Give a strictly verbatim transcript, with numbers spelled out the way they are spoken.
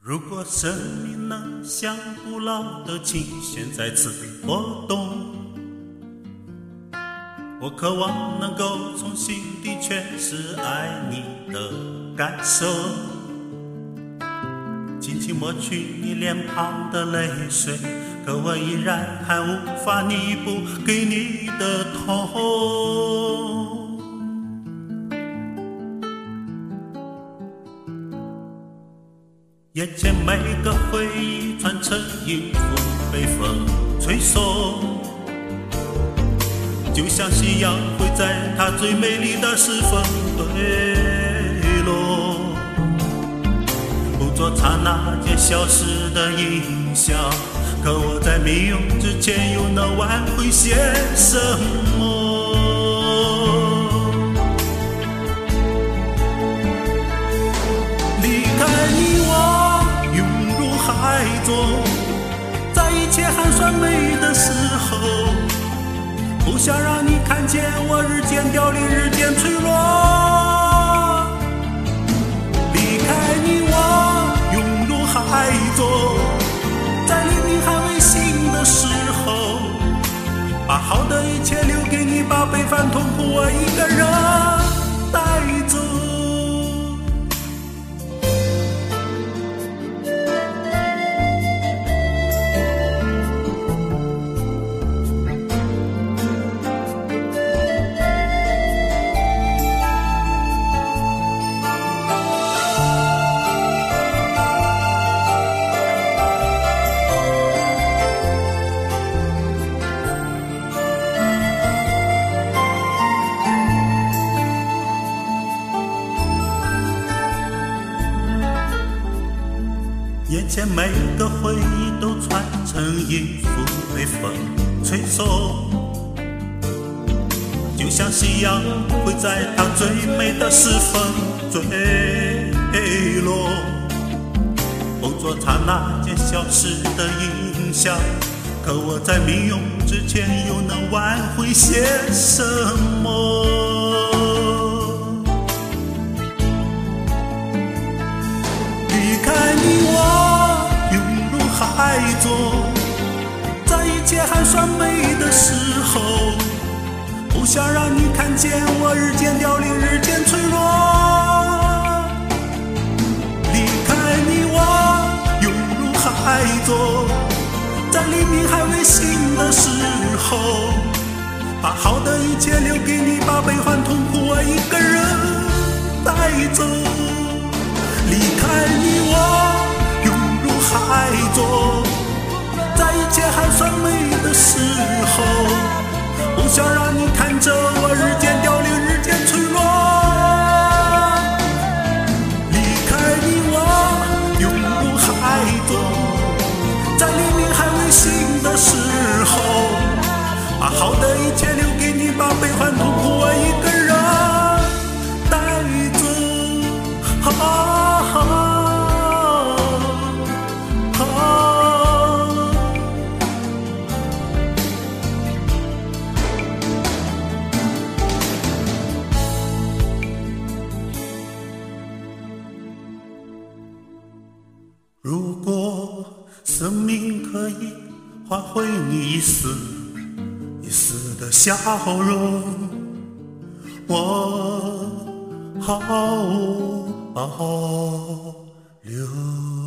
如果生命能像古老的琴弦再次拨动，我渴望能够从心底诠释爱你的感受，轻轻抹去你脸庞的泪水，可我依然还无法弥补给你的痛。眼前每个回忆串成音符，被风吹送，就像夕阳会在它最美丽的时分坠落，捕捉刹那间消失的影像，可我在命运之前又能挽回些什么？离开你我海中，在一切还算美的时候，不想让你看见我日渐凋零日渐脆弱。离开你我涌入海中，在黎明还未醒的时候，把好的一切留给你，把悲欢痛苦我一个人带走。眼前每个回忆都串成音符，被风吹送，就像夕阳会在它最美的时分坠落，捕捉刹那间消失的影像，可我在命运之前又能挽回些什么？离开你我海中，在一切还算美的时候，不想让你看见我日渐凋零日渐脆弱。离开你我涌入海中，在黎明还未醒的时候，把好的一切留给你，把悲欢痛苦我一个人带走。离开你我海中，在一切还算美的时候，不想让你看着我日渐凋零日渐脆弱。离开你我涌入海中，在黎明还未醒的时候，把好的一切留给你，把悲欢痛苦我一个人带走。啊啊如果生命可以换回你一丝一丝的笑容，我毫无保留。